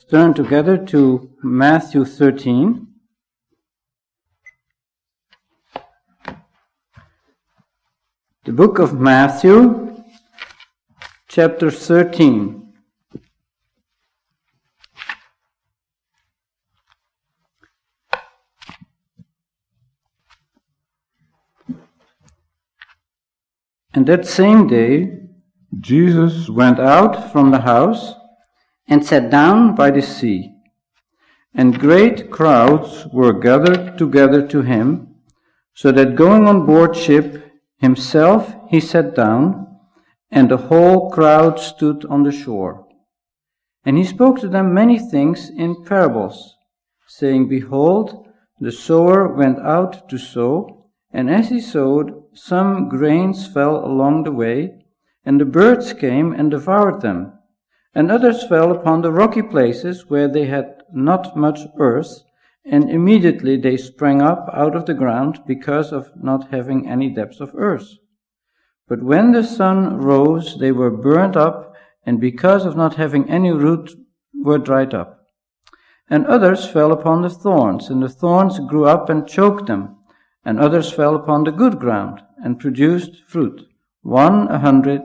Turn together to Matthew 13. The book of Matthew, chapter 13. And that same day, Jesus went out from the house and sat down by the sea. And great crowds were gathered together to him, so that going on board ship himself he sat down, and the whole crowd stood on the shore. And he spoke to them many things in parables, saying, Behold, the sower went out to sow, and as he sowed, some grains fell along the way, and the birds came and devoured them. And others fell upon the rocky places where they had not much earth, and immediately they sprang up out of the ground because of not having any depth of earth. But when the sun rose, they were burnt up, and because of not having any root, were dried up. And others fell upon the thorns, and the thorns grew up and choked them. And others fell upon the good ground, and produced fruit, 100,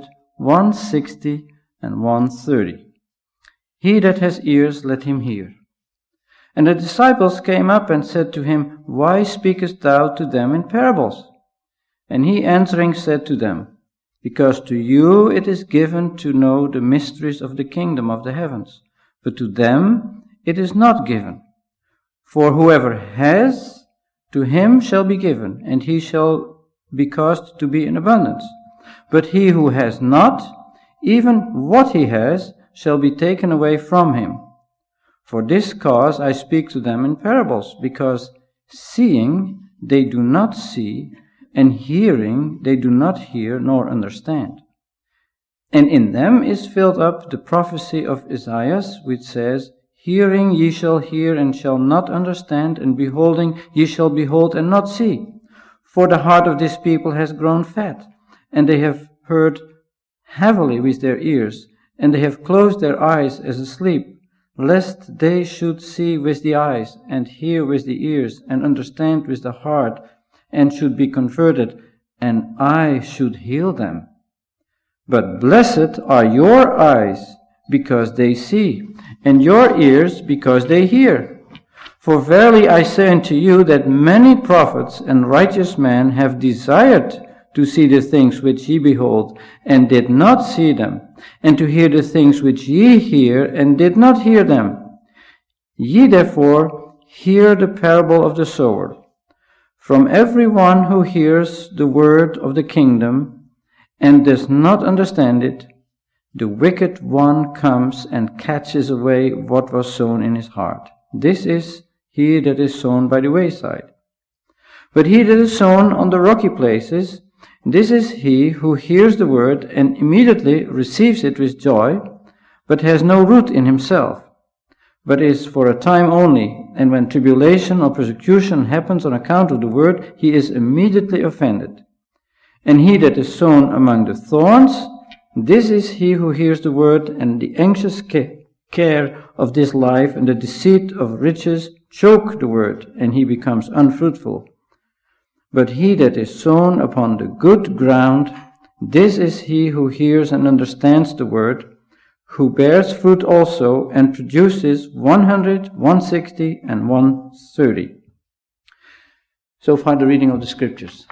160, and 130. He that has ears, let him hear. And the disciples came up and said to him, Why speakest thou to them in parables? And he answering said to them, Because to you it is given to know the mysteries of the kingdom of the heavens, but to them it is not given. For whoever has, to him shall be given, and he shall be caused to be in abundance. But he who has not, even what he has, shall be taken away from him. For this cause I speak to them in parables, because seeing they do not see, and hearing they do not hear nor understand. And in them is filled up the prophecy of Isaiah, which says, Hearing ye shall hear and shall not understand, and beholding ye shall behold and not see. For the heart of this people has grown fat, and they have heard heavily with their ears, and they have closed their eyes as asleep, lest they should see with the eyes, and hear with the ears, and understand with the heart, and should be converted, and I should heal them. But blessed are your eyes, because they see, and your ears, because they hear. For verily I say unto you that many prophets and righteous men have desired to see the things which ye behold, and did not see them, and to hear the things which ye hear, and did not hear them. Ye therefore hear the parable of the sower. From every one who hears the word of the kingdom, and does not understand it, the wicked one comes and catches away what was sown in his heart. This is he that is sown by the wayside. But he that is sown on the rocky places, this is he who hears the word and immediately receives it with joy, but has no root in himself, but is for a time only, and when tribulation or persecution happens on account of the word, he is immediately offended. And he that is sown among the thorns, this is he who hears the word, and the anxious care of this life and the deceit of riches choke the word, and he becomes unfruitful. But he that is sown upon the good ground, this is he who hears and understands the word, who bears fruit also, and produces 100, 160, and 130. So far the reading of the scriptures.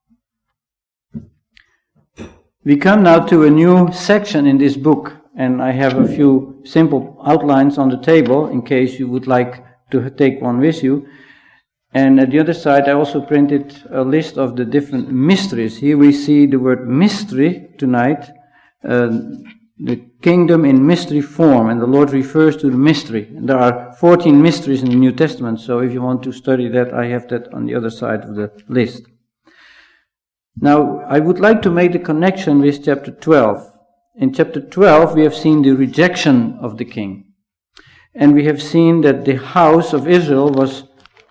We come now to a new section in this book, and I have a few simple outlines on the table in case you would like to take one with you. And at the other side I also printed a list of the different mysteries. Here we see the word mystery tonight, the kingdom in mystery form, and the Lord refers to the mystery. And there are 14 mysteries in the New Testament, so if you want to study that, I have that on the other side of the list. Now, I would like to make the connection with chapter 12. In chapter 12, we have seen the rejection of the king. And we have seen that the house of Israel was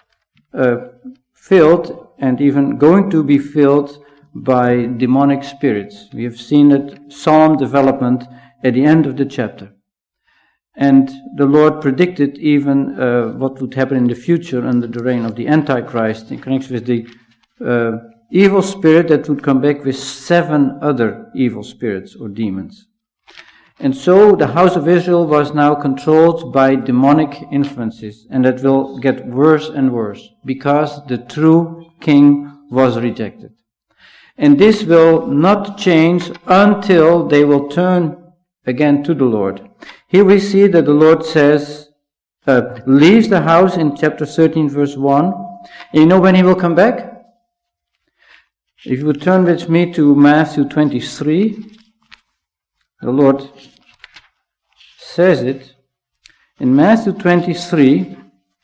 filled, and even going to be filled, by demonic spirits. We have seen that solemn development at the end of the chapter. And the Lord predicted even what would happen in the future under the reign of the Antichrist in connection with the evil spirit that would come back with 7 other evil spirits or demons. And so the house of Israel was now controlled by demonic influences, and that will get worse and worse because the true king was rejected. And this will not change until they will turn again to the Lord. Here we see that the Lord says, leaves the house in chapter 13 verse 1. And you know when he will come back? If you would turn with me to Matthew 23, the Lord says it. In Matthew 23,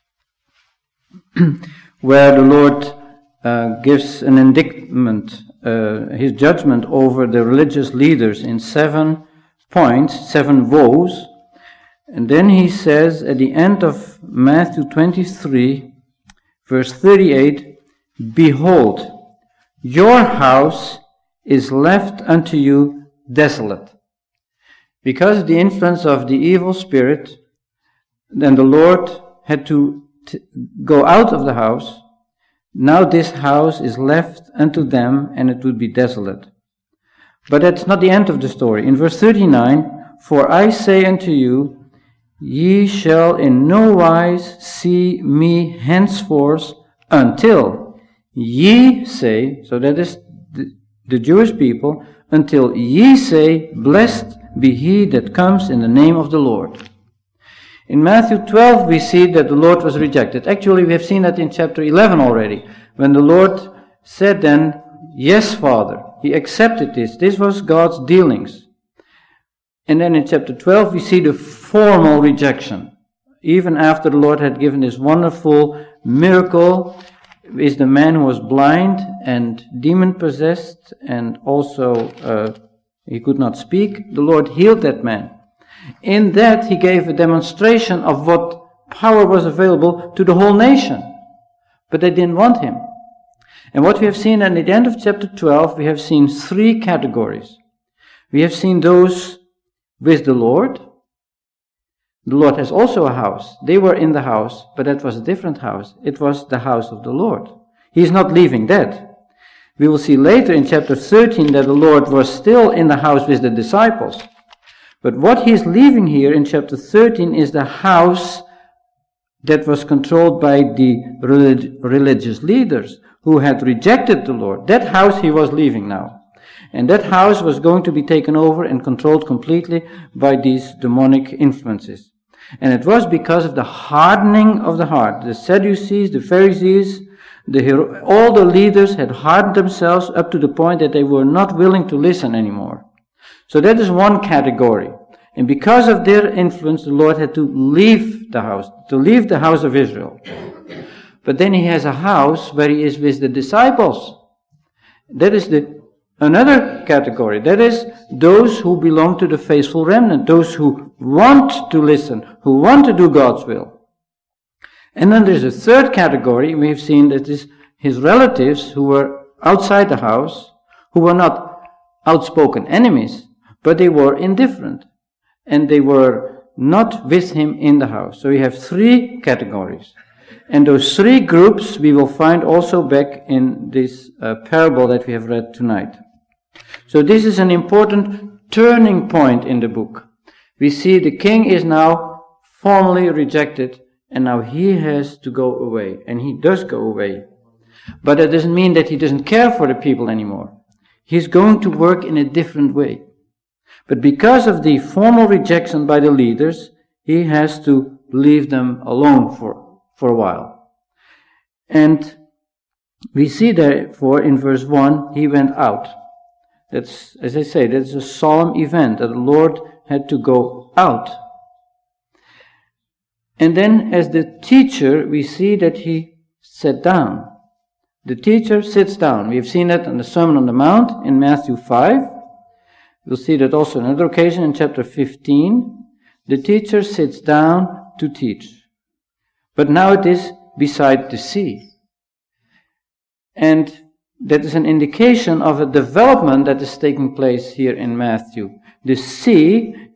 where the Lord gives an indictment, his judgment over the religious leaders in 7 points, 7 woes. And then he says at the end of Matthew 23, verse 38, "Behold, your house is left unto you desolate." Because of the influence of the evil spirit, then the Lord had to go out of the house. Now this house is left unto them, and it would be desolate. But that's not the end of the story. In verse 39, "For I say unto you, ye shall in no wise see me henceforth until ye say," so that is the Jewish people, "until ye say, blessed be he that comes in the name of the Lord." In Matthew 12 we see that the Lord was rejected. Actually we have seen that in chapter 11 already, when the Lord said then, "Yes, Father." He accepted this. This was God's dealings. And then in chapter 12 we see the formal rejection. Even after the Lord had given this wonderful miracle with the man who was blind and demon-possessed and also he could not speak, the Lord healed that man. In that he gave a demonstration of what power was available to the whole nation. But they didn't want him. And what we have seen at the end of chapter 12, we have seen 3 categories. We have seen those with the Lord. The Lord has also a house. They were in the house, but that was a different house. It was the house of the Lord. He is not leaving that. We will see later in chapter 13 that the Lord was still in the house with the disciples. But what he is leaving here in chapter 13 is the house that was controlled by the religious leaders who had rejected the Lord. That house he was leaving now. And that house was going to be taken over and controlled completely by these demonic influences. And it was because of the hardening of the heart. The Sadducees, the Pharisees, all the leaders had hardened themselves up to the point that they were not willing to listen anymore. So that is one category. And because of their influence, the Lord had to leave the house of Israel. But then he has a house where he is with the disciples. That is another category. That is those who belong to the faithful remnant, those who want to listen, who want to do God's will. And then there's a third category. We have seen that is his relatives who were outside the house, who were not outspoken enemies, but they were indifferent. And they were not with him in the house. So we have 3 categories. And those 3 groups we will find also back in this parable that we have read tonight. So this is an important turning point in the book. We see the king is now formally rejected, and now he has to go away. And he does go away. But that doesn't mean that he doesn't care for the people anymore. He's going to work in a different way. But because of the formal rejection by the leaders, he has to leave them alone for a while. And we see therefore in verse 1, he went out. That's, as I say, that's a solemn event that the Lord had to go out. And then as the teacher, we see that he sat down. The teacher sits down. We have seen that in the Sermon on the Mount in Matthew 5. We'll see that also on another occasion in chapter 15. The teacher sits down to teach. But now it is beside the sea. And that is an indication of a development that is taking place here in Matthew. The sea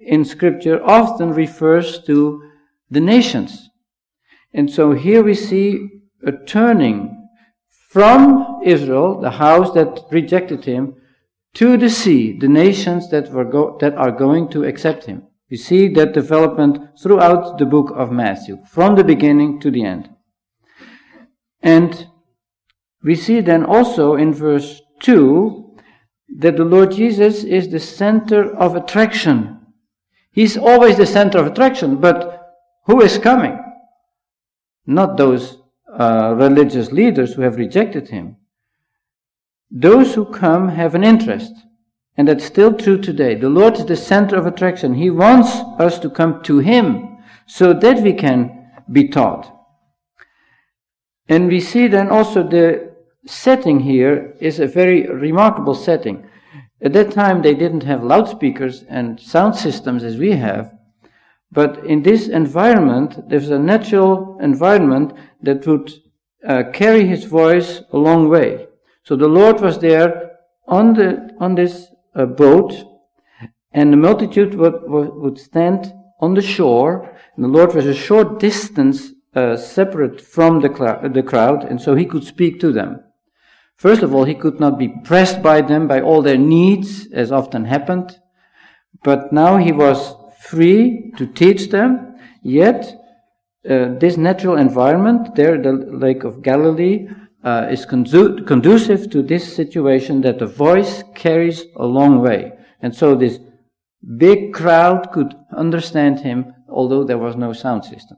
in Scripture often refers to the nations. And so here we see a turning from Israel, the house that rejected him, to the sea, the nations that are going to accept him. We see that development throughout the book of Matthew, from the beginning to the end. And we see then also in verse 2 that the Lord Jesus is the center of attraction. He's always the center of attraction, but who is coming? Not those religious leaders who have rejected him. Those who come have an interest, and that's still true today. The Lord is the center of attraction. He wants us to come to him so that we can be taught. And we see then also the setting here is a very remarkable setting. At that time they didn't have loudspeakers and sound systems as we have, but in this environment there's a natural environment that would carry his voice a long way. So the Lord was there on this boat, and the multitude would stand on the shore, and the Lord was a short distance separate from the crowd, and so he could speak to them. First of all, he could not be pressed by them, by all their needs, as often happened, but now he was free to teach them, yet this natural environment there, the Lake of Galilee, is conducive to this situation that the voice carries a long way. And so this big crowd could understand him, although there was no sound system.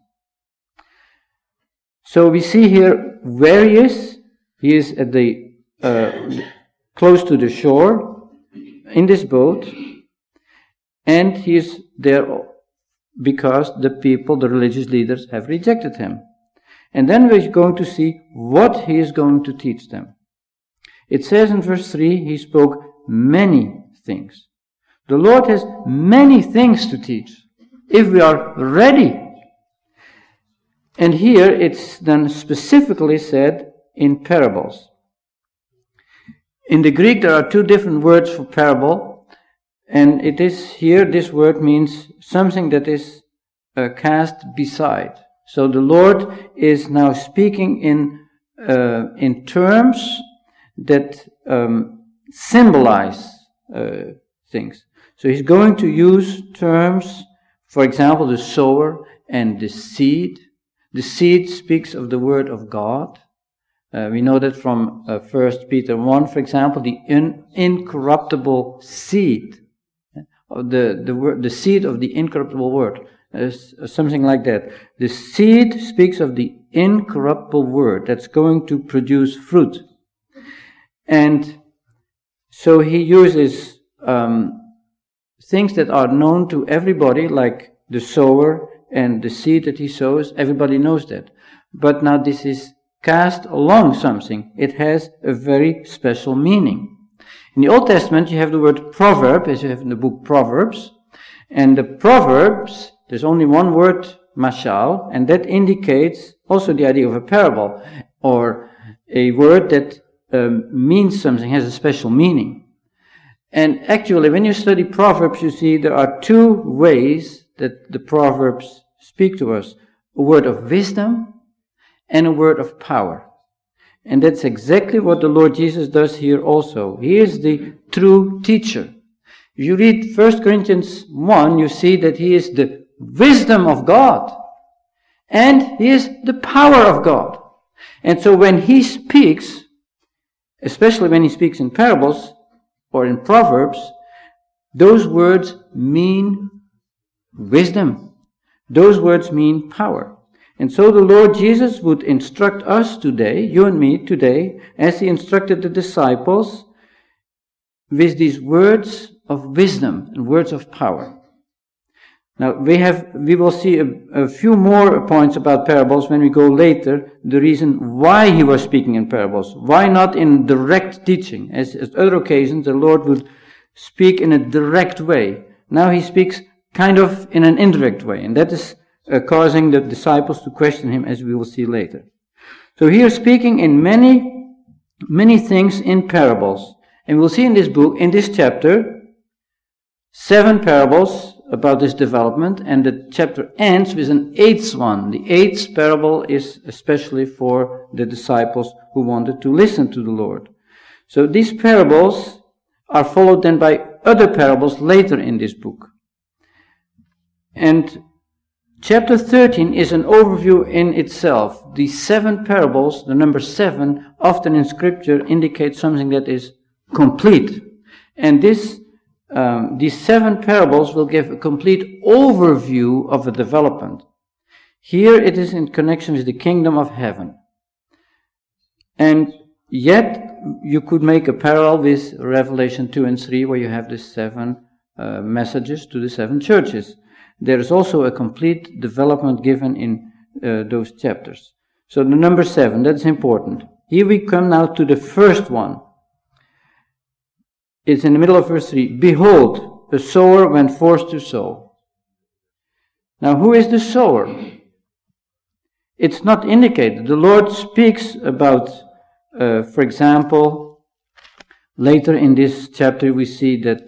So we see here where he is. He is at the close to the shore in this boat, and he is there because the people, the religious leaders, have rejected him. And then we're going to see what he is going to teach them. It says in verse 3, he spoke many things. The Lord has many things to teach, if we are ready. And here it's then specifically said in parables. In the Greek there are two different words for parable, and it is here, this word means something that is cast beside. So the Lord is now speaking in terms that symbolize things. So he's going to use terms, for example, the sower and the seed. The seed speaks of the word of God. We know that from 1 Peter 1, for example, the incorruptible seed, the seed of the incorruptible word. Something like that. The seed speaks of the incorruptible word that's going to produce fruit. And so he uses things that are known to everybody, like the sower and the seed that he sows. Everybody knows that. But now this is cast along something. It has a very special meaning. In the Old Testament you have the word proverb, as you have in the book Proverbs. And the Proverbs, there's only one word, mashal, and that indicates also the idea of a parable, or a word that means something, has a special meaning. And actually, when you study Proverbs, you see there are two ways that the Proverbs speak to us. A word of wisdom and a word of power. And that's exactly what the Lord Jesus does here also. He is the true teacher. If you read 1 Corinthians 1, you see that he is the wisdom of God, and he is the power of God. And so when he speaks, especially when he speaks in parables or in Proverbs, those words mean wisdom. Those words mean power. And so the Lord Jesus would instruct us today, you and me today, as he instructed the disciples, with these words of wisdom and words of power. Now, we will see a few more points about parables when we go later, the reason why he was speaking in parables. Why not in direct teaching? As other occasions, the Lord would speak in a direct way. Now he speaks kind of in an indirect way, and that is causing the disciples to question him, as we will see later. So he is speaking in many things in parables. And we'll see in this book, in this chapter, 7 parables about this development, and the chapter ends with an eighth one. The eighth parable is especially for the disciples who wanted to listen to the Lord. So these parables are followed then by other parables later in this book. And chapter 13 is an overview in itself. The 7 parables, the number 7, often in Scripture indicates something that is complete. And these 7 parables will give a complete overview of a development. Here it is in connection with the kingdom of heaven. And yet you could make a parallel with Revelation 2 and 3, where you have the 7 messages to the 7 churches. There is also a complete development given in those chapters. So the number 7, that's important. Here we come now to the first one. It's in the middle of verse 3. Behold, a sower went forth to sow. Now, who is the sower? It's not indicated. The Lord speaks about, for example, later in this chapter we see that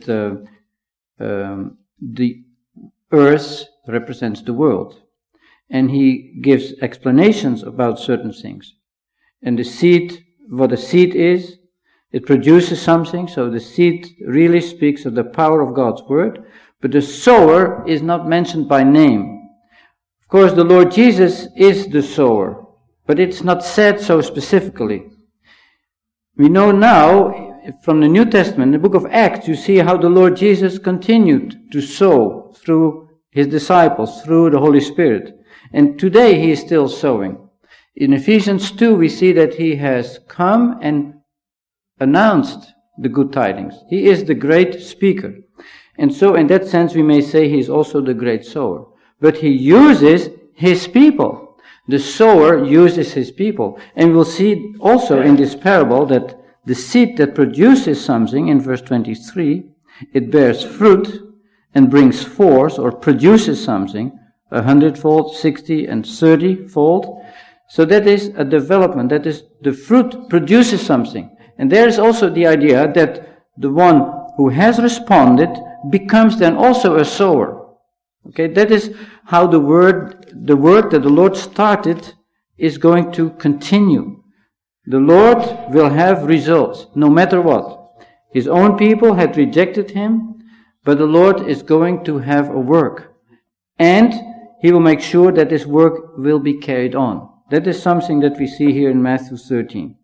the earth represents the world. And he gives explanations about certain things. And the seed, what a seed is, it produces something, so the seed really speaks of the power of God's word, but the sower is not mentioned by name. Of course, the Lord Jesus is the sower, but it's not said so specifically. We know now, from the New Testament, in the book of Acts, you see how the Lord Jesus continued to sow through his disciples, through the Holy Spirit. And today he is still sowing. In Ephesians 2, we see that he has come and announced the good tidings. He is the great speaker. And so in that sense we may say he is also the great sower. But he uses his people. The sower uses his people. And we'll see also in this parable that the seed that produces something, in verse 23, it bears fruit and brings forth or produces something, 100-fold, 60 and 30-fold. So that is a development. That is, the fruit produces something. And there is also the idea that the one who has responded becomes then also a sower. Okay, that is how the work that the Lord started is going to continue. The Lord will have results, no matter what. His own people had rejected him, but the Lord is going to have a work. And he will make sure that this work will be carried on. That is something that we see here in Matthew 13.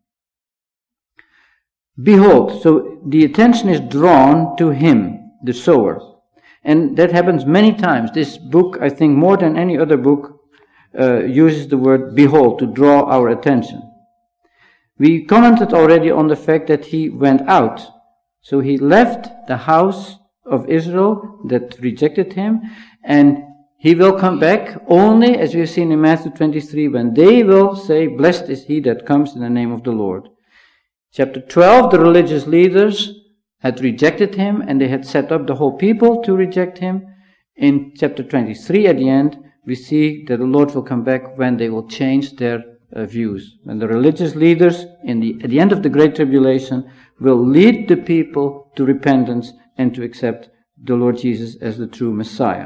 Behold, so the attention is drawn to him, the sower. And that happens many times. This book, I think more than any other book, uses the word behold to draw our attention. We commented already on the fact that he went out. So he left the house of Israel that rejected him, and he will come back only, as we have seen in Matthew 23, when they will say, blessed is he that comes in the name of the Lord. Chapter 12, the religious leaders had rejected him, and they had set up the whole people to reject him. In chapter 23, at the end, we see that the Lord will come back when they will change their views. When the religious leaders, at the end of the Great Tribulation, will lead the people to repentance and to accept the Lord Jesus as the true Messiah.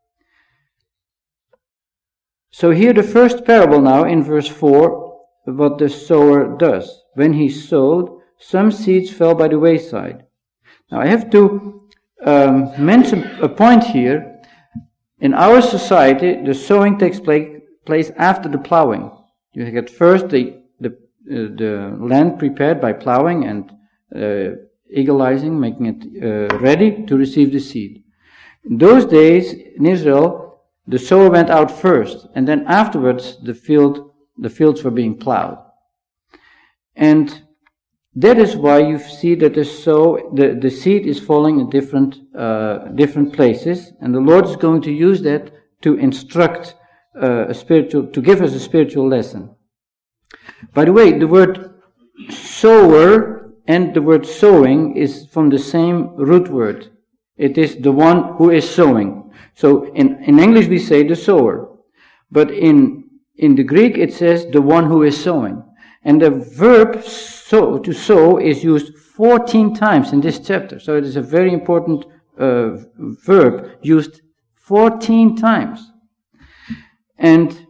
So here the first parable now in verse 4, what the sower does. When he sowed, some seeds fell by the wayside. Now I have to mention a point here. In our society, the sowing takes place after the plowing. You get first the land prepared by plowing and eagleizing, making it ready to receive the seed. In those days, in Israel, the sower went out first, and then afterwards the fields were being plowed. And that is why you see that the seed is falling in different places, and the Lord is going to use that to instruct to give us a spiritual lesson. By the way, the word sower and the word sowing is from the same root word. It is the one who is sowing. So in English we say the sower, but in the Greek it says the one who is sowing. And the verb to sow is used 14 times in this chapter. So it is a very important verb used 14 times. And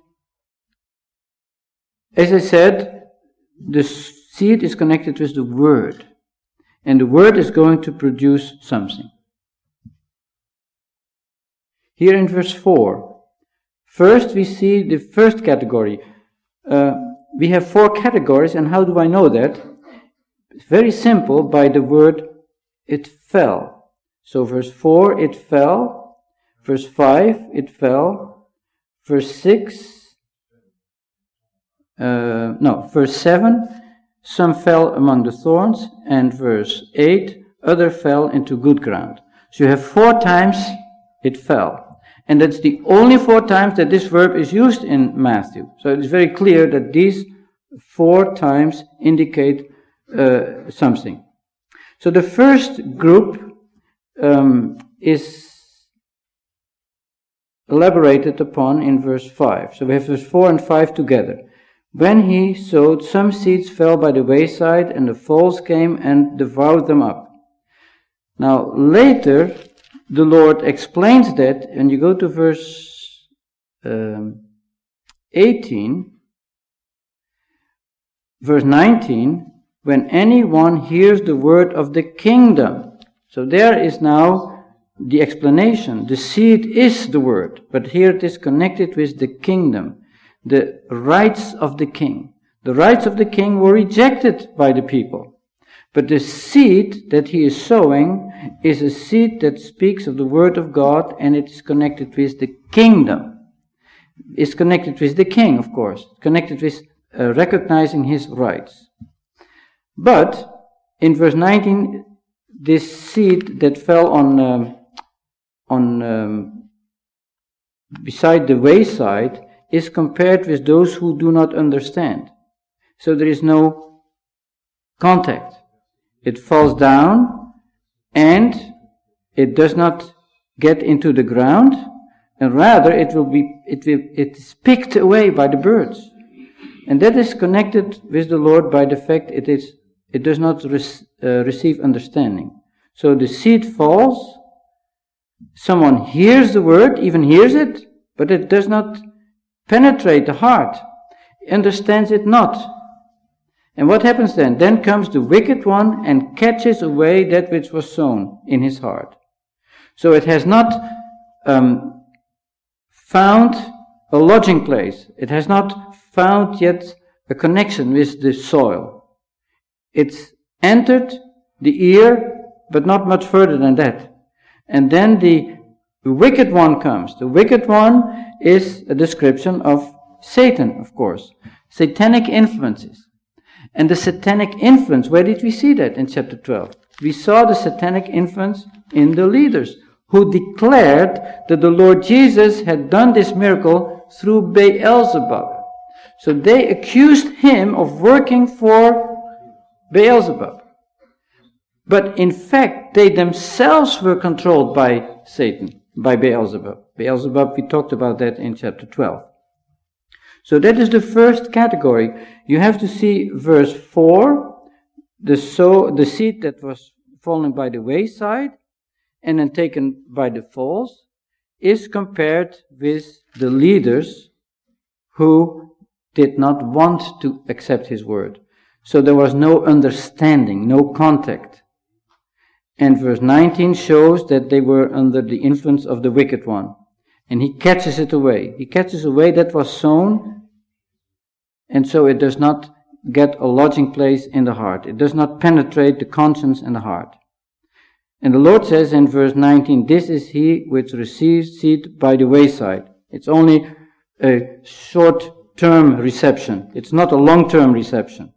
as I said, the seed is connected with the word. And the word is going to produce something. Here in verse 4, first we see the first category. We have 4 categories, and how do I know that? It's very simple, by the word it fell. So verse 4, it fell. Verse 5, it fell. Verse 6, verse 7, some fell among the thorns. And verse 8, other fell into good ground. So you have 4 times it fell. And that's the only 4 times that this verb is used in Matthew. So it's very clear that these 4 times indicate something. So the first group is elaborated upon in verse 5. So we have verse 4 and 5 together. When he sowed, some seeds fell by the wayside, and the fowls came and devoured them up. Now later, the Lord explains that, and you go to verse 18, verse 19, when anyone hears the word of the kingdom. So there is now the explanation. The seed is the word, but here it is connected with the kingdom, the rights of the king. The rights of the king were rejected by the people. But the seed that he is sowing is a seed that speaks of the word of God, and it is connected with the kingdom. It's connected with the king, of course. Connected with recognizing his rights. But in verse 19, this seed that fell on beside the wayside is compared with those who do not understand. So there is no contact. It falls down, and it does not get into the ground, and rather it is picked away by the birds. And that is connected with the Lord by the fact it does not receive understanding. So the seed falls, someone hears the word, even hears it, but it does not penetrate the heart, understands it not. And what happens then? Then comes the wicked one and catches away that which was sown in his heart. So it has not found a lodging place. It has not found yet a connection with the soil. It's entered the ear, but not much further than that. And then the wicked one comes. The wicked one is a description of Satan, of course. Satanic influences. And the satanic influence, where did we see that in chapter 12? We saw the satanic influence in the leaders, who declared that the Lord Jesus had done this miracle through Beelzebub. So they accused him of working for Beelzebub. But in fact, they themselves were controlled by Satan, by Beelzebub. Beelzebub, we talked about that in chapter 12. So that is the first category. You have to see verse 4, the seed that was fallen by the wayside and then taken by the fowls is compared with the leaders who did not want to accept his word. So there was no understanding, no contact. And verse 19 shows that they were under the influence of the wicked one. And he catches it away. He catches away that was sown, and so it does not get a lodging place in the heart. It does not penetrate the conscience and the heart. And the Lord says in verse 19, this is he which receives seed by the wayside. It's only a short-term reception. It's not a long-term reception.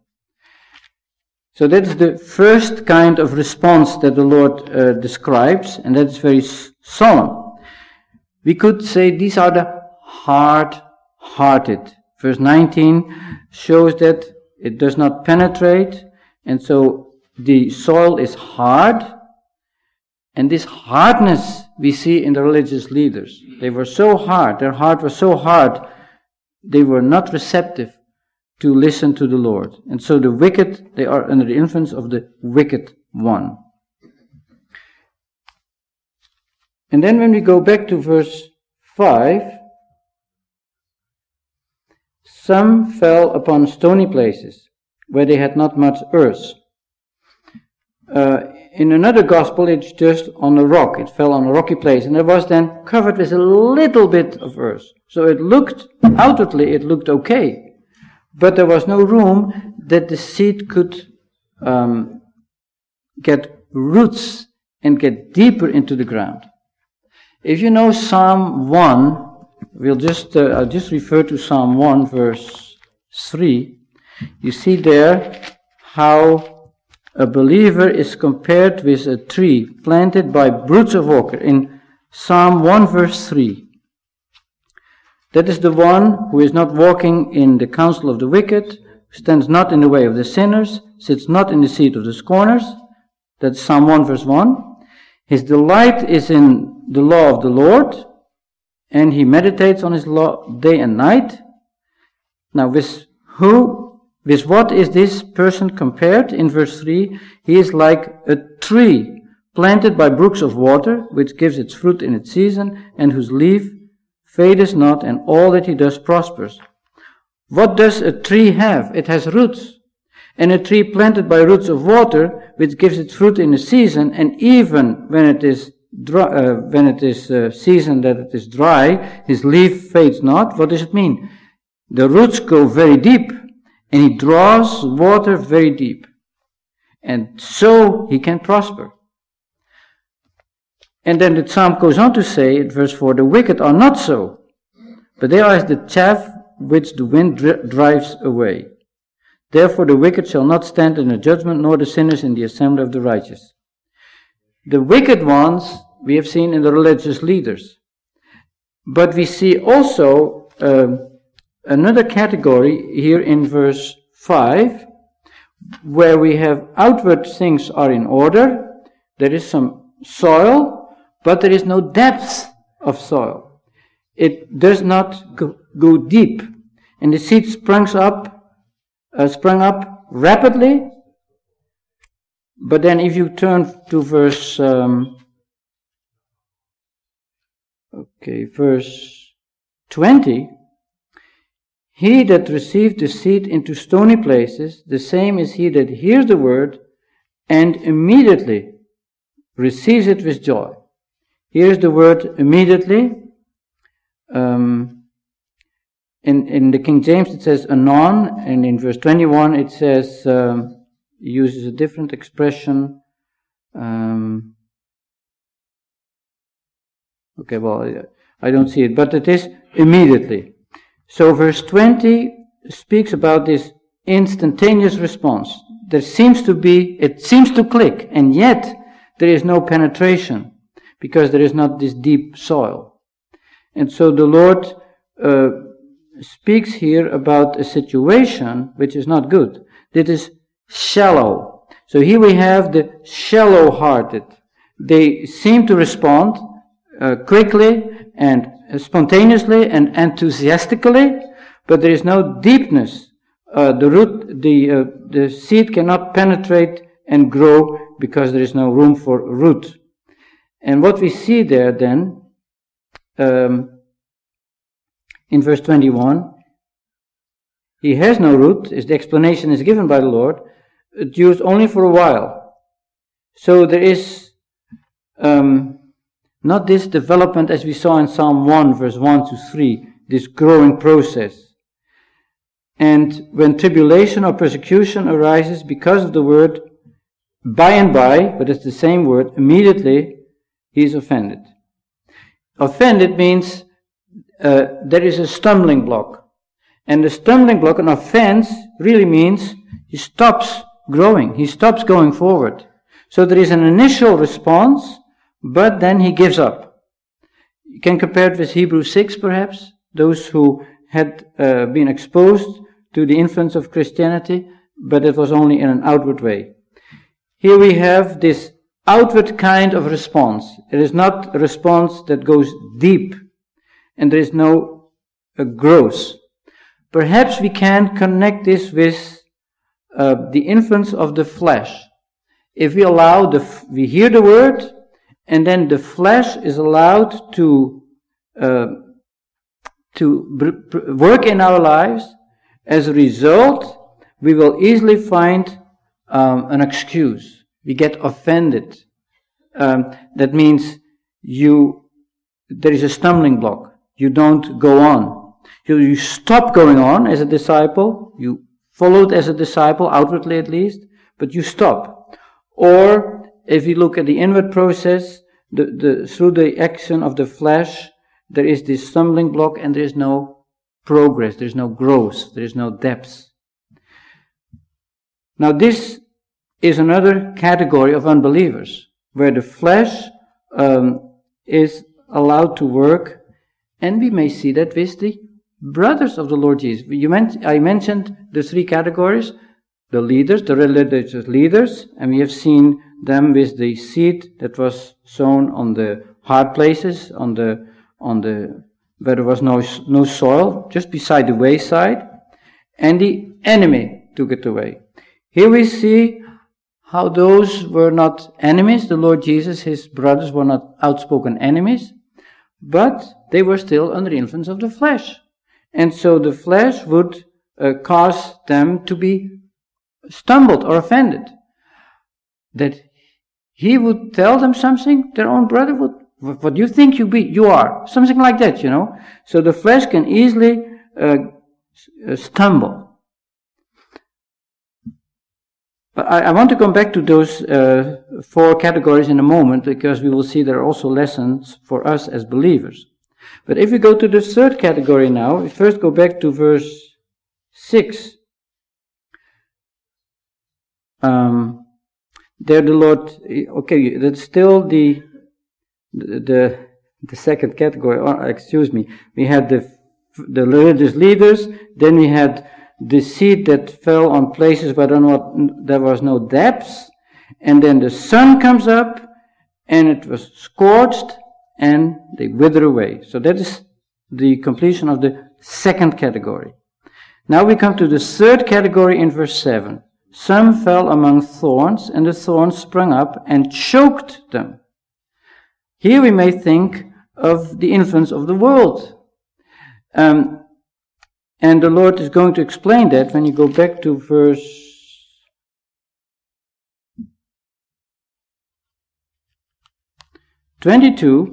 So that is the first kind of response that the Lord describes, and that is very solemn. We could say these are the hard-hearted. Verse 19 shows that it does not penetrate, and so the soil is hard, and this hardness we see in the religious leaders. They were so hard, their heart was so hard, they were not receptive to listen to the Lord. And so the wicked, they are under the influence of the wicked one. And then when we go back to verse 5, some fell upon stony places, where they had not much earth. In another gospel, it's just on a rock. It fell on a rocky place, and it was then covered with a little bit of earth. So outwardly it looked okay, but there was no room that the seed could get roots and get deeper into the ground. If you know Psalm 1, I'll just refer to Psalm 1 verse 3. You see there how a believer is compared with a tree planted by brooks of water in Psalm 1 verse 3. That is the one who is not walking in the counsel of the wicked, stands not in the way of the sinners, sits not in the seat of the scorners. That's Psalm 1 verse 1. His delight is in the law of the Lord, and he meditates on his law day and night. Now with what is this person compared? In verse 3, he is like a tree planted by brooks of water, which gives its fruit in its season, and whose leaf fadeth not, and all that he does prospers. What does a tree have? It has roots. And a tree planted by roots of water, which gives its fruit in a season, and even when it is season that it is dry, his leaf fades not. What does it mean? The roots go very deep, and he draws water very deep. And so he can prosper. And then the psalm goes on to say, in verse 4, the wicked are not so, but they are as the chaff which the wind drives away. Therefore the wicked shall not stand in the judgment, nor the sinners in the assembly of the righteous. The wicked ones we have seen in the religious leaders. But we see also another category here in verse 5, where we have outward things are in order, there is some soil, but there is no depth of soil. It does not go deep. And the seed sprung up rapidly. But then if you turn to verse 20, he that received the seed into stony places, the same is he that hears the word and immediately receives it with joy. Here's the word immediately. In the King James it says anon, and in verse 21 it says, uses a different expression. I don't see it, but it is immediately. So verse 20 speaks about this instantaneous response. It seems to click, and yet there is no penetration, because there is not this deep soil. And so the Lord speaks here about a situation which is not good. That is shallow. So here we have the shallow-hearted. They seem to respond quickly and spontaneously and enthusiastically, but there is no deepness. The seed cannot penetrate and grow because there is no room for root. And what we see there then, in verse 21, he has no root, as the explanation is given by the Lord, it's used only for a while. So there is not this development as we saw in Psalm 1, verse 1 to 3, this growing process. And when tribulation or persecution arises because of the word, by and by, but it's the same word, immediately, he is offended. Offended means there is a stumbling block. And the stumbling block, an offense, really means he stops growing. He stops going forward. So there is an initial response, but then he gives up. You can compare it with Hebrews 6, perhaps. Those who had been exposed to the influence of Christianity, but it was only in an outward way. Here we have this outward kind of response. It is not a response that goes deep, and there is no growth. Perhaps we can connect this with the influence of the flesh. If we allow we hear the word, and then the flesh is allowed to work in our lives. As a result, we will easily find an excuse. We get offended. That means there is a stumbling block. You don't go on. You stop going on as a disciple. You followed as a disciple, outwardly at least, but you stop. Or if you look at the inward process, through the action of the flesh, there is this stumbling block and there is no progress, there is no growth, there is no depth. Now this is another category of unbelievers, where the flesh is allowed to work, and we may see that with the brothers of the Lord Jesus. I mentioned the three categories: the leaders, the religious leaders, and we have seen them with the seed that was sown on the hard places, on the where there was no soil, just beside the wayside, and the enemy took it away. Here we see how those were not enemies. The Lord Jesus, his brothers, were not outspoken enemies, but they were still under the influence of the flesh. And so the flesh would cause them to be stumbled or offended. That he would tell them something, their own brother would, what do you think you are? Something like that, you know. So the flesh can easily stumble. But I want to come back to those four categories in a moment, because we will see there are also lessons for us as believers. But if we go to the third category now, we first go back to verse 6. There the Lord, okay, that's still the second category. Oh, excuse me. We had the religious leaders, then we had the seed that fell on places where there was no depth, and then the sun comes up, and it was scorched, and they wither away. So that is the completion of the second category. Now we come to the third category in verse 7. Some fell among thorns, and the thorns sprung up and choked them. Here we may think of the influence of the world. And the Lord is going to explain that when you go back to verse 22.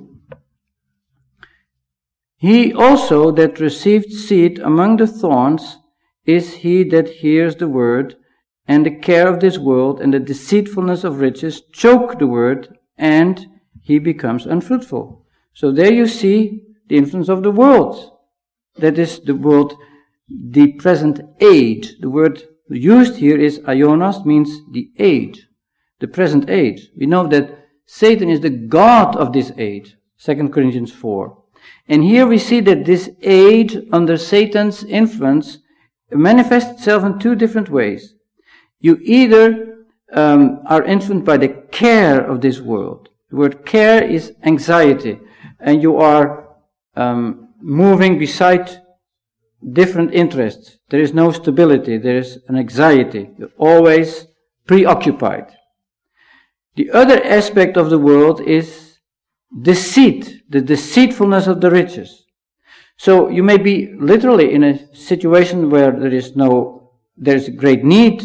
He also that received seed among the thorns is he that hears the word, and the care of this world and the deceitfulness of riches choke the word, and he becomes unfruitful. So there you see the influence of the world. That is the world, the present age. The word used here is aionos, means the age, the present age. We know that Satan is the god of this age, 2 Corinthians 4. And here we see that this age under Satan's influence manifests itself in two different ways. You either are influenced by the care of this world. The word care is anxiety, and you are moving beside different interests. There is no stability, there is an anxiety. You're always preoccupied. The other aspect of the world is deceit, the deceitfulness of the riches. So you may be literally in a situation where there is a great need,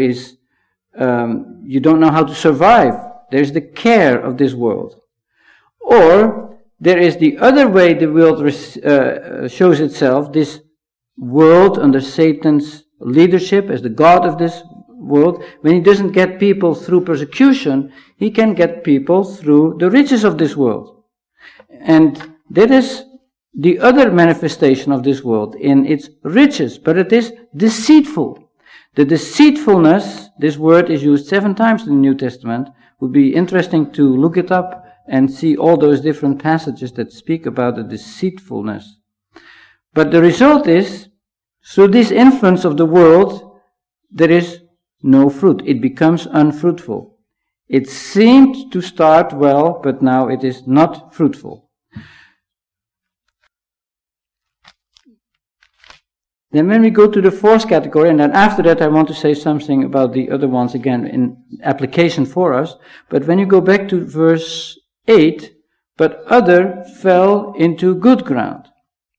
you don't know how to survive. There is the care of this world. Or there is the other way the world shows itself, this world under Satan's leadership as the god of this world. When he doesn't get people through persecution, he can get people through the riches of this world. And that is the other manifestation of this world in its riches, but it is deceitful. The deceitfulness, this word is used 7 times in the New Testament. It would be interesting to look it up and see all those different passages that speak about the deceitfulness. But the result is, through this influence of the world, there is no fruit. It becomes unfruitful. It seemed to start well, but now it is not fruitful. Then when we go to the fourth category, and then after that I want to say something about the other ones again in application for us. But when you go back to verse 8, but other fell into good ground.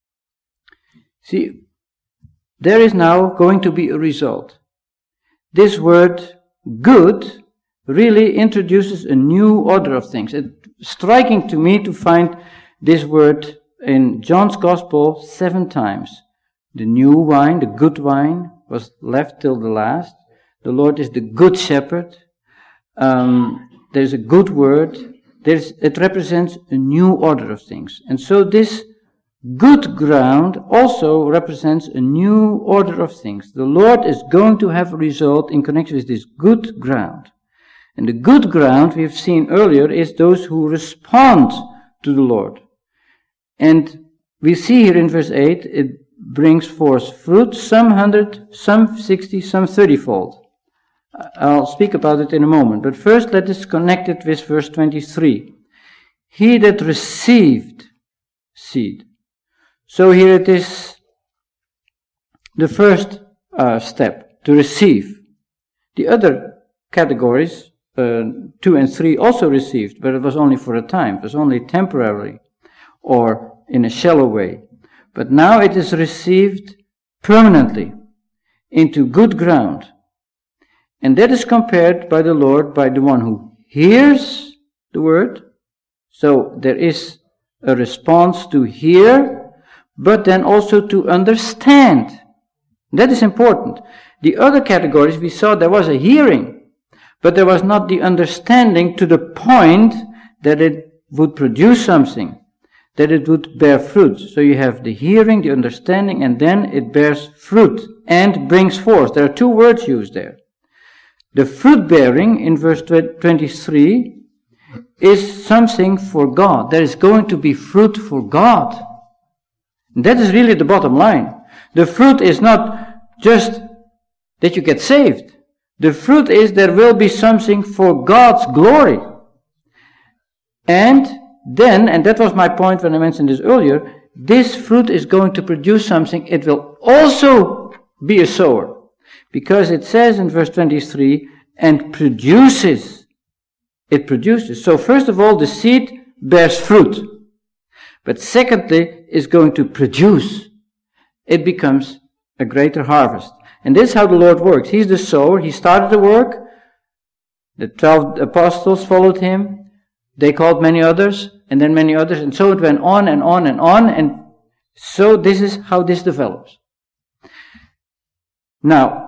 See, there is now going to be a result. This word good really introduces a new order of things. It's striking to me to find this word in John's Gospel 7 times. The new wine, the good wine, was left till the last. The Lord is the good shepherd. There's a good word. It represents a new order of things. And so this good ground also represents a new order of things. The Lord is going to have a result in connection with this good ground. And the good ground, we have seen earlier, is those who respond to the Lord. And we see here in verse 8, it brings forth fruit, some 100, some 60, some 30-fold. I'll speak about it in a moment. But first let us connect it with verse 23. He that received seed. So here it is the first step, to receive. The other categories, 2 and 3, also received, but it was only for a time. It was only temporarily or in a shallow way. But now it is received permanently into good ground. And that is compared by the Lord by the one who hears the word. So there is a response to hear, but then also to understand. That is important. The other categories we saw there was a hearing, but there was not the understanding to the point that it would produce something, that it would bear fruit. So you have the hearing, the understanding, and then it bears fruit and brings forth. There are 2 words used there. The fruit bearing in verse 23 is something for God. There is going to be fruit for God. And that is really the bottom line. The fruit is not just that you get saved. The fruit is there will be something for God's glory. And then, and that was my point when I mentioned this earlier, this fruit is going to produce something. It will also be a sower. Because it says in verse 23, and produces. It produces. So first of all, the seed bears fruit. But secondly, is going to produce. It becomes a greater harvest. And this is how the Lord works. He's the sower. He started the work. The 12 apostles followed him. They called many others, and then many others. And so it went on and on and on. And so this is how this develops. Now,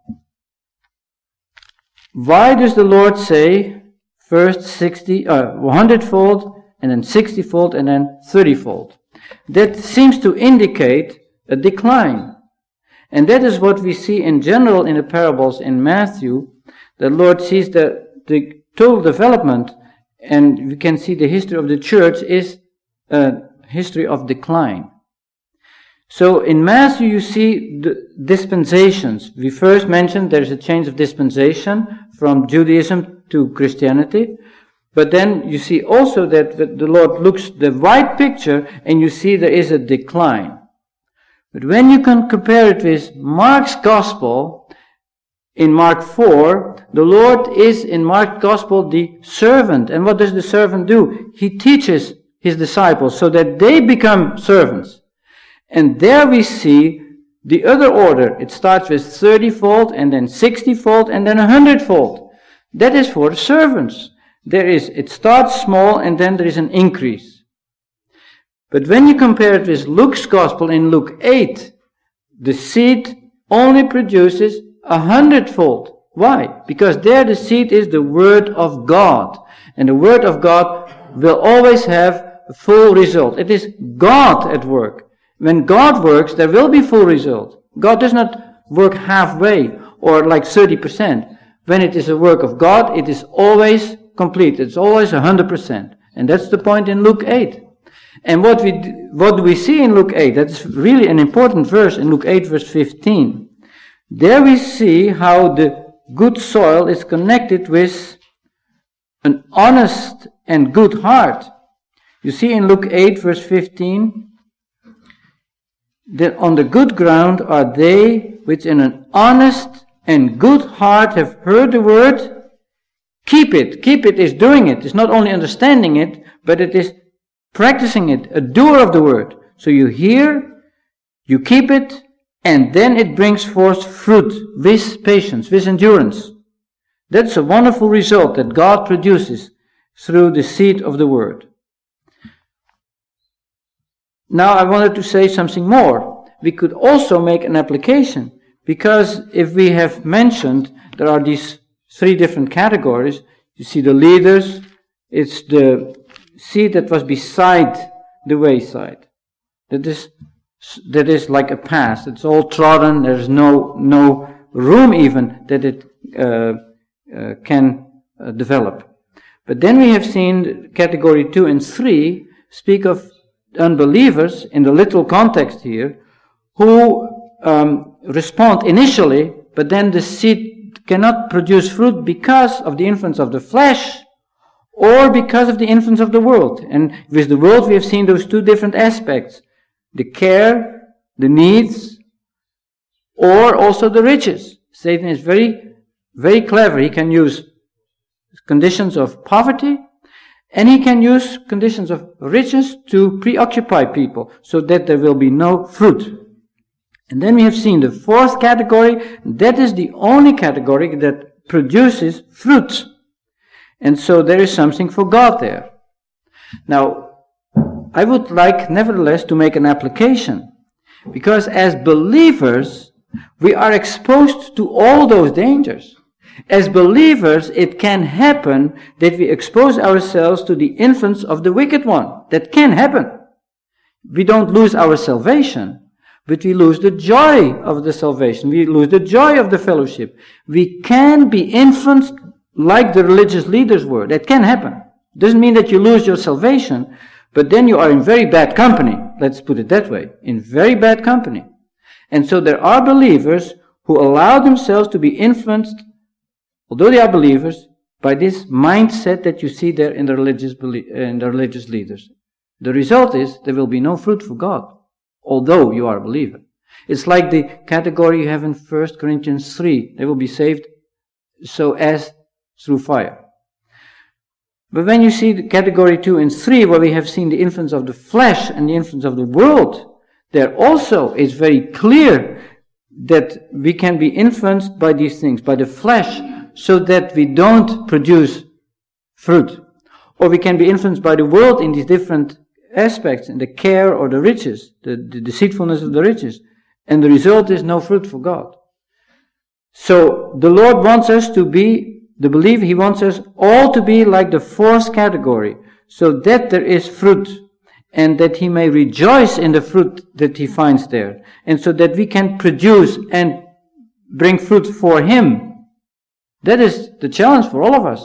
why does the Lord say first 100-fold, and then 60-fold, and then 30-fold? That seems to indicate a decline. And that is what we see in general in the parables in Matthew. The Lord sees the total development, and we can see the history of the church is a history of decline. So in Matthew you see the dispensations. We first mentioned there is a change of dispensation from Judaism to Christianity. But then you see also that the Lord looks the wide picture and you see there is a decline. But when you can compare it with Mark's Gospel, in Mark 4, the Lord is in Mark's Gospel the servant. And what does the servant do? He teaches his disciples so that they become servants. And there we see the other order. It starts with 30-fold and then 60-fold and then 100-fold. That is for the servants. It starts small and then there is an increase. But when you compare it with Luke's Gospel in Luke 8, the seed only produces 100-fold. Why? Because there the seed is the Word of God. And the Word of God will always have a full result. It is God at work. When God works, there will be full result. God does not work halfway or like 30%. When it is a work of God, it is always complete. It's always 100%. And that's the point in Luke 8. And what do we see in Luke 8? That's really an important verse in Luke 8 verse 15. There we see how the good soil is connected with an honest and good heart. You see in Luke 8 verse 15, that on the good ground are they which in an honest and good heart have heard the word. Keep it. Keep it is doing it. It's not only understanding it, but it is practicing it, a doer of the word. So you hear, you keep it, and then it brings forth fruit, with patience, with endurance. That's a wonderful result that God produces through the seed of the word. Now I wanted to say something more. We could also make an application, because if we have mentioned there are these 3 different categories, you see the leaders, it's the seed that was beside the wayside. That is like a path. It's all trodden. There's no room even that it can develop. But then we have seen category 2 and 3 speak of unbelievers in the literal context here, who respond initially, but then the seed cannot produce fruit because of the influence of the flesh or because of the influence of the world. And with the world we have seen those 2 different aspects: the care, the needs, or also the riches. Satan is very, very clever. He can use conditions of poverty, and he can use conditions of riches to preoccupy people so that there will be no fruit. And then we have seen the 4th category. That is the only category that produces fruit. And so there is something for God there. Now, I would like nevertheless to make an application, because as believers we are exposed to all those dangers. As believers, it can happen that we expose ourselves to the influence of the wicked one. That can happen. We don't lose our salvation, but we lose the joy of the salvation. We lose the joy of the fellowship. We can be influenced like the religious leaders were. That can happen. It doesn't mean that you lose your salvation, but then you are in very bad company. Let's put it that way. In very bad company. And so there are believers who allow themselves to be influenced, although they are believers, by this mindset that you see there in the religious leaders. The result is there will be no fruit for God, although you are a believer. It's like the category you have in 1 Corinthians 3. They will be saved so as through fire. But when you see the category 2 and 3, where we have seen the influence of the flesh and the influence of the world, there also is very clear that we can be influenced by these things, by the flesh, so that we don't produce fruit. Or we can be influenced by the world in these different aspects, in the care or the riches, the deceitfulness of the riches. And the result is no fruit for God. So the Lord wants us to be, the believer, He wants us all to be like the 4th category, so that there is fruit, and that He may rejoice in the fruit that He finds there, and so that we can produce and bring fruit for Him. That is the challenge for all of us.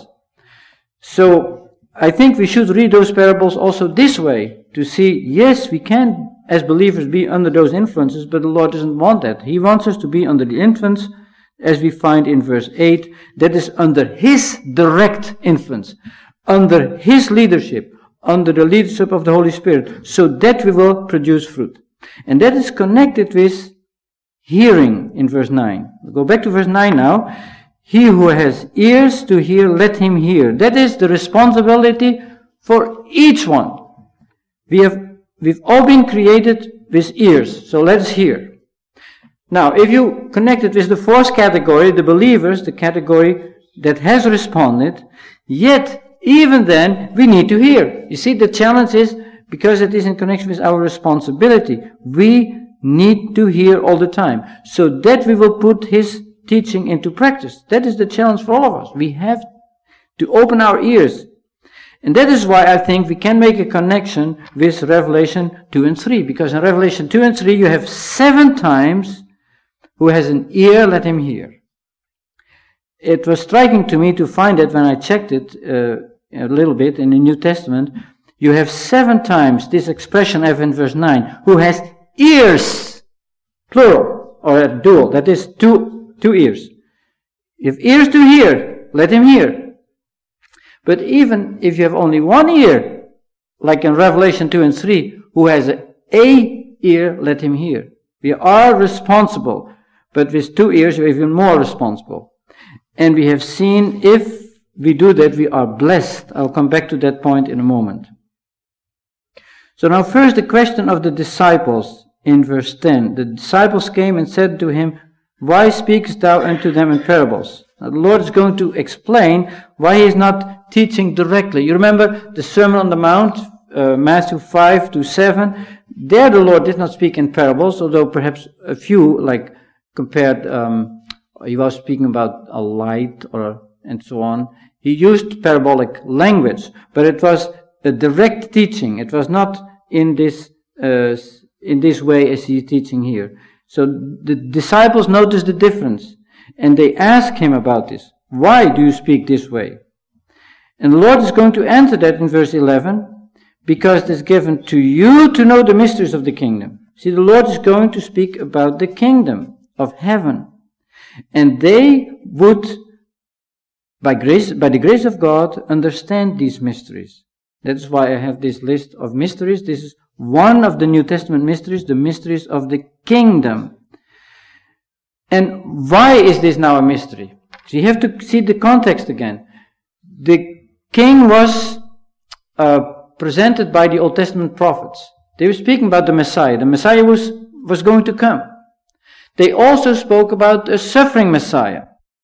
So I think we should read those parables also this way, to see, yes, we can as believers be under those influences, but the Lord doesn't want that. He wants us to be under the influence, as we find in verse 8, that is under His direct influence, under His leadership, under the leadership of the Holy Spirit, so that we will produce fruit. And that is connected with hearing in verse 9. We'll go back to verse 9 now. He who has ears to hear, let him hear. That is the responsibility for each one. We've all been created with ears, so let's hear. Now, if you connect it with the 4th category, the believers, the category that has responded, yet even then we need to hear. You see, the challenge is, because it is in connection with our responsibility, we need to hear all the time, so that we will put His teaching into practice. That is the challenge for all of us. We have to open our ears. And that is why I think we can make a connection with Revelation 2 and 3. Because in Revelation 2 and 3 you have 7 times, who has an ear, let him hear. It was striking to me to find that when I checked it a little bit in the New Testament, you have 7 times this expression as in verse 9, who has ears, plural, or a dual, that is two ears. If ears to hear, let him hear. But even if you have only 1 ear, like in Revelation 2 and 3, who has a ear, let him hear. We are responsible, but with 2 ears, we're even more responsible. And we have seen, if we do that, we are blessed. I'll come back to that point in a moment. So now first the question of the disciples in verse 10. The disciples came and said to him, "Why speakest thou unto them in parables?" Now the Lord is going to explain why he is not teaching directly. You remember the Sermon on the Mount, Matthew 5 to 7. There the Lord did not speak in parables, although perhaps a few, like compared, he was speaking about a light and so on. He used parabolic language, but it was a direct teaching. It was not in this way as he is teaching here. So the disciples noticed the difference, and they ask him about this. Why do you speak this way? And the Lord is going to answer that in verse 11, because it is given to you to know the mysteries of the kingdom. See, the Lord is going to speak about the kingdom of heaven. And they would, by the grace of God, understand these mysteries. That's why I have this list of mysteries. This is one of the New Testament mysteries, the mysteries of the kingdom. And why is this now a mystery? So you have to see the context again. The king was presented by the Old Testament prophets. They were speaking about the Messiah. The Messiah was going to come. They also spoke about a suffering Messiah.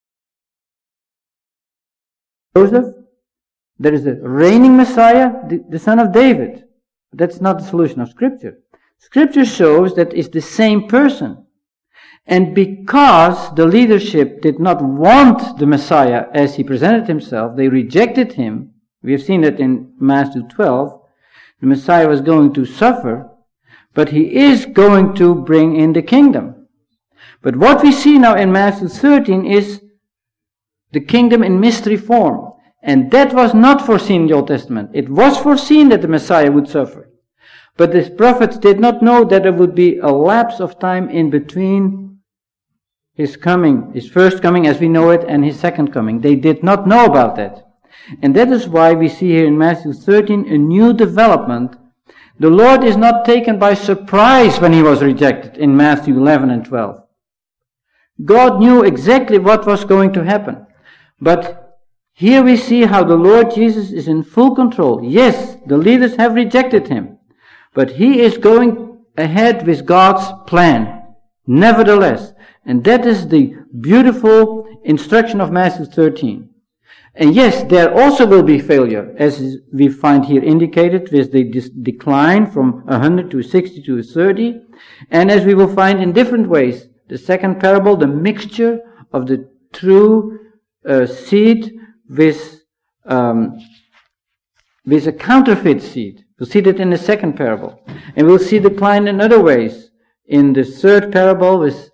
Joseph, there is a reigning Messiah, the son of David. That's not the solution of Scripture. Scripture shows that it's the same person. And because the leadership did not want the Messiah as he presented himself, they rejected him. We have seen that in Matthew 12. The Messiah was going to suffer, but he is going to bring in the kingdom. But what we see now in Matthew 13 is the kingdom in mystery form. And that was not foreseen in the Old Testament. It was foreseen that the Messiah would suffer. But the prophets did not know that there would be a lapse of time in between his coming, his first coming as we know it, and his second coming. They did not know about that. And that is why we see here in Matthew 13 a new development. The Lord is not taken by surprise when he was rejected in Matthew 11 and 12. God knew exactly what was going to happen. But here we see how the Lord Jesus is in full control. Yes, the leaders have rejected him, but he is going ahead with God's plan, nevertheless. And that is the beautiful instruction of Matthew 13. And yes, there also will be failure, as we find here indicated, with the decline from 100 to 60 to 30. And as we will find in different ways, the second parable, the mixture of the true seed with a counterfeit seed. We'll see that in the second parable. And we'll see decline in other ways. In the third parable with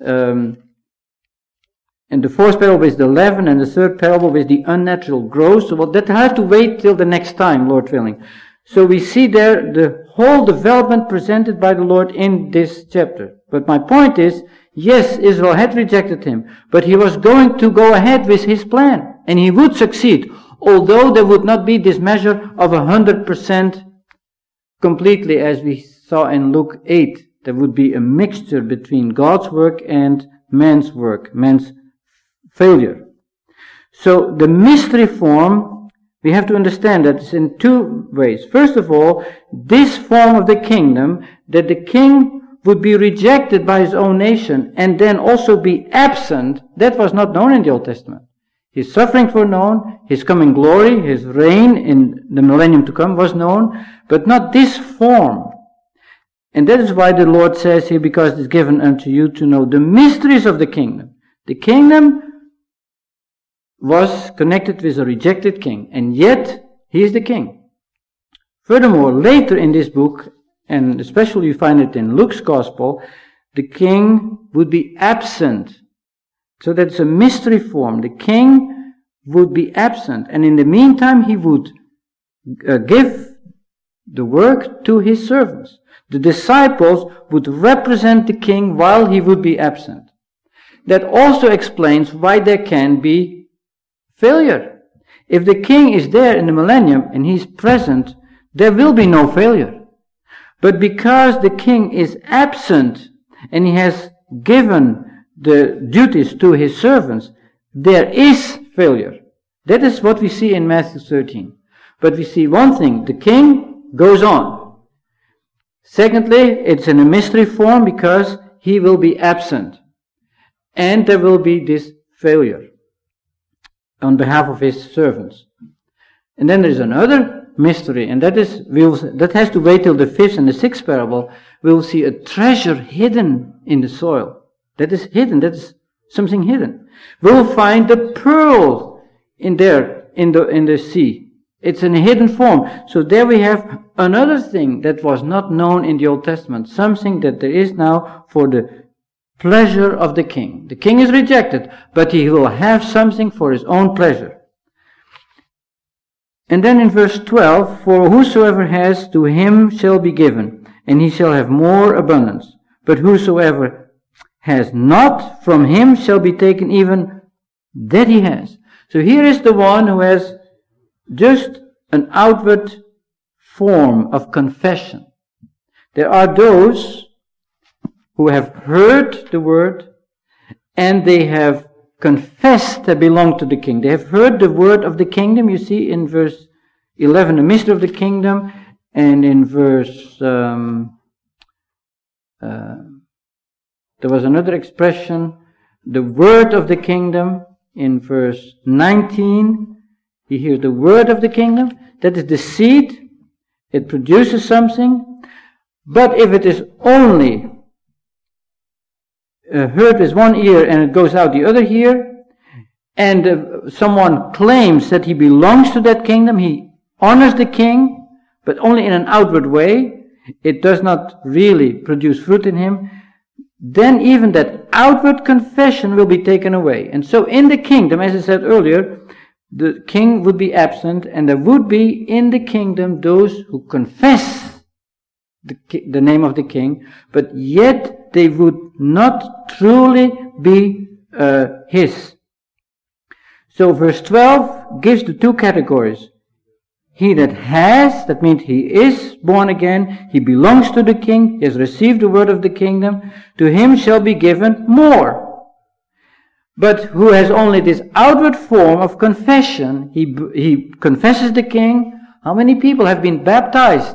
and the fourth parable with the leaven, and the third parable with the unnatural growth. So that I have to wait till the next time, Lord willing. So we see there the whole development presented by the Lord in this chapter. But my point is, yes, Israel had rejected him, but he was going to go ahead with his plan, and he would succeed, although there would not be this measure of 100% completely, as we saw in Luke 8. There would be a mixture between God's work and man's work, man's failure. So the mystery form, we have to understand that it's in two ways. First of all, this form of the kingdom, that the king would be rejected by his own nation and then also be absent, that was not known in the Old Testament. His sufferings were known, his coming glory, his reign in the millennium to come was known, but not this form. And that is why the Lord says here, because it is given unto you to know the mysteries of the kingdom. The kingdom was connected with a rejected king, and yet he is the king. Furthermore, later in this book, and especially you find it in Luke's Gospel, the king would be absent. So that's a mystery form. The king would be absent, and in the meantime he would give the work to his servants. The disciples would represent the king while he would be absent. That also explains why there can be failure. If the king is there in the millennium and he's present, there will be no failure. But because the king is absent and he has given the duties to his servants, there is failure. That is what we see in Matthew 13. But we see one thing, the king goes on. Secondly, it's in a mystery form because he will be absent. And there will be this failure on behalf of his servants. And then there's another mystery, and that has to wait till the 5th and the 6th parable. We will see a treasure hidden in the soil. That is hidden, that is something hidden. We will find the pearl in the sea. It's in a hidden form. So there we have another thing that was not known in the Old Testament. Something that there is now for the pleasure of the king. The king is rejected, but he will have something for his own pleasure. And then in verse 12, for whosoever has, to him shall be given, and he shall have more abundance. But whosoever has not, from him shall be taken even that he has. So here is the one who has just an outward form of confession. There are those who have heard the word and they have confessed they belong to the king. They have heard the word of the kingdom. You see in verse 11, the mystery of the kingdom, and in verse, there was another expression, the word of the kingdom. In verse 19, you hear the word of the kingdom. That is the seed. It produces something. But if it is only heard with one ear and it goes out the other ear, and someone claims that he belongs to that kingdom, he honors the king, but only in an outward way, it does not really produce fruit in him, then even that outward confession will be taken away. And so in the kingdom, as I said earlier, the king would be absent, and there would be in the kingdom those who confess the name of the king, but yet they would not truly be his. So verse 12 gives the two categories. He that has, that means he is born again, he belongs to the king, he has received the word of the kingdom, to him shall be given more. But who has only this outward form of confession, he confesses the king. How many people have been baptized?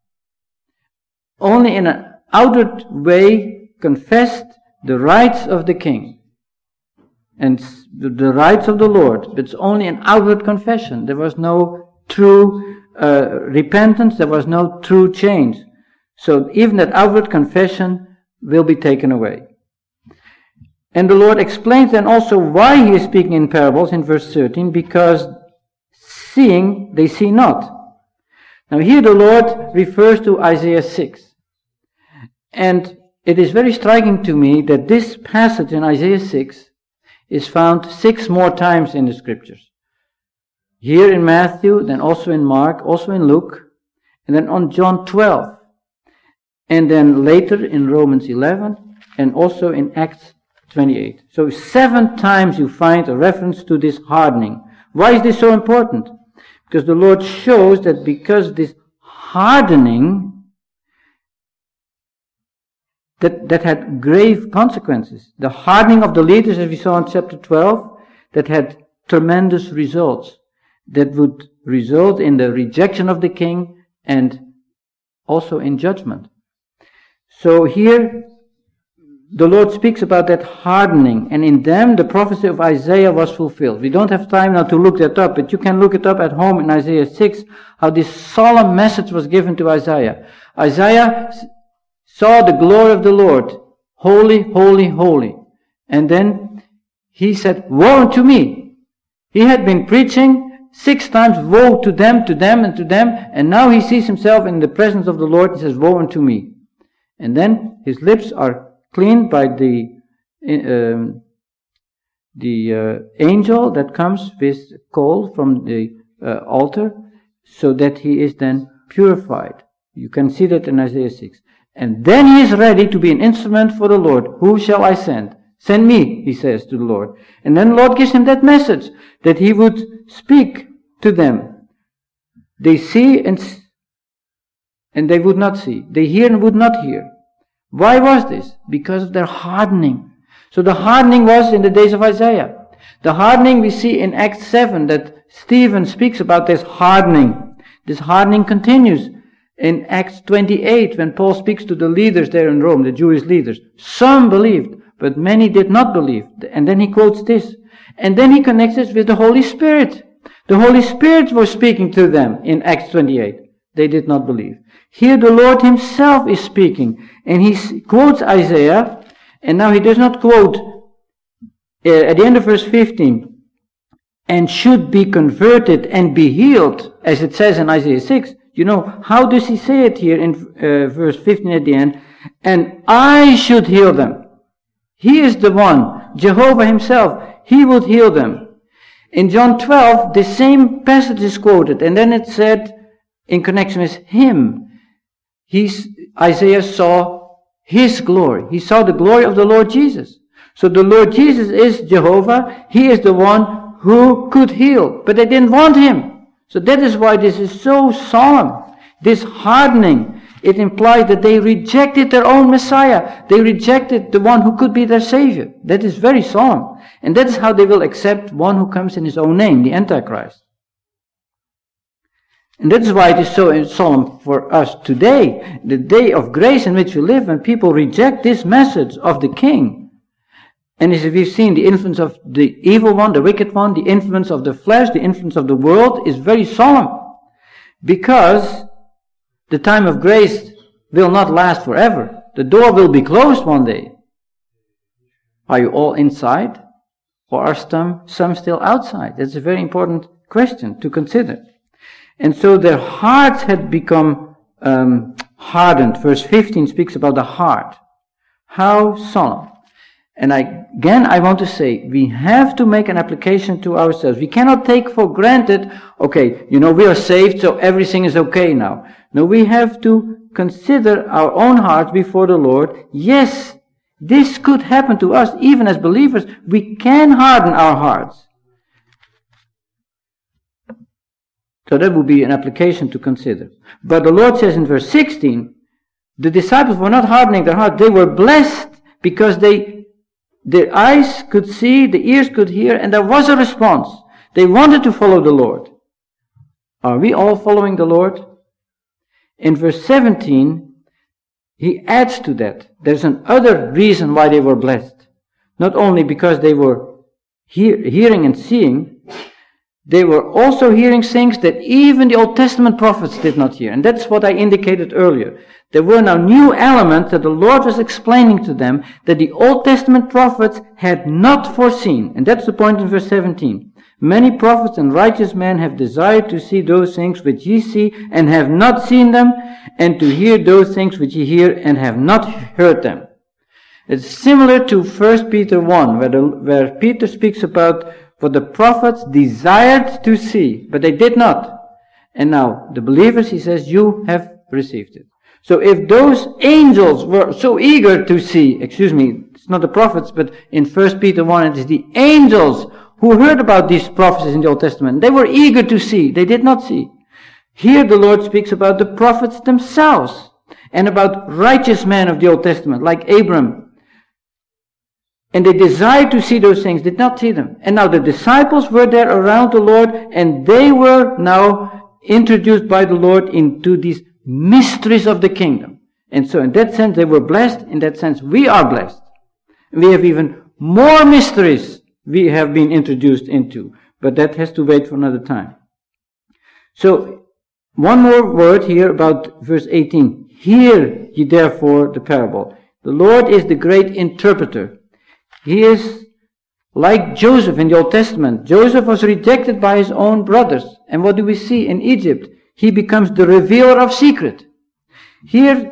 Only in an outward way confessed the rights of the king and the rights of the Lord. But it's only an outward confession. There was no true repentance, there was no true change. So even that outward confession will be taken away. And the Lord explains then also why he is speaking in parables in verse 13, because seeing they see not. Now here the Lord refers to Isaiah 6. And it is very striking to me that this passage in Isaiah 6 is found 6 more times in the scriptures. Here in Matthew, then also in Mark, also in Luke, and then on John 12, and then later in Romans 11, and also in Acts 28. So 7 times you find a reference to this hardening. Why is this so important? Because the Lord shows that because this hardening that had grave consequences. The hardening of the leaders, as we saw in chapter 12, that had tremendous results. That would result in the rejection of the king and also in judgment. So here the Lord speaks about that hardening, and in them the prophecy of Isaiah was fulfilled. We don't have time now to look that up, but you can look it up at home in Isaiah 6, how this solemn message was given to Isaiah. Isaiah saw the glory of the Lord, holy, holy, holy. And then he said, woe unto me. He had been preaching 6 times, woe to them, to them, and to them, and now he sees himself in the presence of the Lord. He says, woe unto me. And then his lips are cleaned by the angel that comes with coal from the altar, so that he is then purified. You can see that in Isaiah 6. And then he is ready to be an instrument for the Lord. Who shall I send? Send me, he says to the Lord. And then the Lord gives him that message, that he would speak to them. They see and they would not see. They hear and would not hear. Why was this? Because of their hardening. So the hardening was in the days of Isaiah. The hardening we see in Acts 7, that Stephen speaks about this hardening. This hardening continues In Acts 28, when Paul speaks to the leaders there in Rome, the Jewish leaders, some believed, but many did not believe. And then he quotes this. And then he connects it with the Holy Spirit. The Holy Spirit was speaking to them in Acts 28. They did not believe. Here the Lord himself is speaking. And he quotes Isaiah. And now he does not quote at the end of verse 15, and should be converted and be healed, as it says in Isaiah 6. You know, how does he say it here in verse 15 at the end? And I should heal them. He is the one, Jehovah himself. He would heal them. In John 12, the same passage is quoted, and then it said, in connection with him, Isaiah saw his glory. He saw the glory of the Lord Jesus. So the Lord Jesus is Jehovah. He is the one who could heal, but they didn't want him. So that is why this is so solemn. This hardening, it implied that they rejected their own Messiah. They rejected the one who could be their Savior. That is very solemn. And that is how they will accept one who comes in his own name, the Antichrist. And that is why it is so solemn for us today, the day of grace in which we live, when people reject this message of the King. And as we've seen, the influence of the evil one, the wicked one, the influence of the flesh, the influence of the world is very solemn. Because the time of grace will not last forever. The door will be closed one day. Are you all inside? Or are some still outside? That's a very important question to consider. And so their hearts had become hardened. Verse 15 speaks about the heart. How solemn. And I want to say, we have to make an application to ourselves. We cannot take for granted, okay, we are saved, so everything is okay now. No, we have to consider our own hearts before the Lord. Yes, this could happen to us, even as believers. We can harden our hearts. So that would be an application to consider. But the Lord says in verse 16, the disciples were not hardening their heart. They were blessed because their eyes could see, the ears could hear, and there was a response. They wanted to follow the Lord. Are we all following the Lord? In verse 17, he adds to that. There's another reason why they were blessed. Not only because they were hearing and seeing, they were also hearing things that even the Old Testament prophets did not hear. And that's what I indicated earlier. There were now new elements that the Lord was explaining to them that the Old Testament prophets had not foreseen. And that's the point in verse 17. Many prophets and righteous men have desired to see those things which ye see and have not seen them, and to hear those things which ye hear and have not heard them. It's similar to 1 Peter 1, where Peter speaks about what the prophets desired to see, but they did not. And now, the believers, he says, you have received it. So if those angels were so eager to see, it's not the prophets, but in 1 Peter 1, it is the angels who heard about these prophecies in the Old Testament. They were eager to see. They did not see. Here the Lord speaks about the prophets themselves and about righteous men of the Old Testament, like Abram. And they desired to see those things, did not see them. And now the disciples were there around the Lord, and they were now introduced by the Lord into these mysteries of the kingdom. And so in that sense they were blessed. In that sense we are blessed. We have even more mysteries we have been introduced into. But that has to wait for another time. So one more word here about verse 18. Hear ye therefore the parable. The Lord is the great interpreter. He is like Joseph in the Old Testament. Joseph was rejected by his own brothers. And what do we see in Egypt? He becomes the revealer of secrets. Here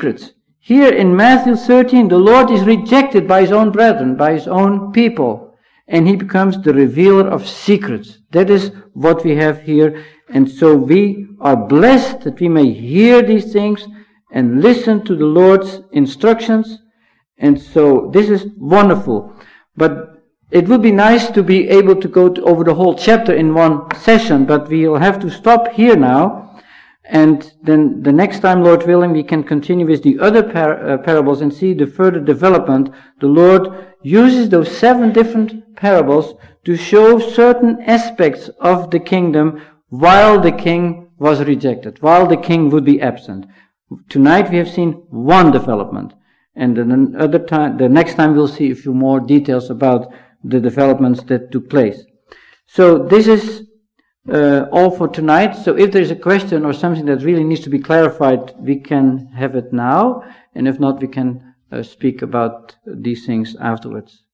in Matthew 13, the Lord is rejected by his own brethren, by his own people. And he becomes the revealer of secrets. That is what we have here. And so we are blessed that we may hear these things and listen to the Lord's instructions. And so this is wonderful. But it would be nice to be able to go over the whole chapter in one session, but we'll have to stop here now. And then the next time, Lord willing, we can continue with the other parables and see the further development. The Lord uses those 7 different parables to show certain aspects of the kingdom while the king was rejected, while the king would be absent. Tonight we have seen one development, and the next time we'll see a few more details about the developments that took place. So this is all for tonight. So if there's a question or something that really needs to be clarified, we can have it now, and if not, we can speak about these things afterwards.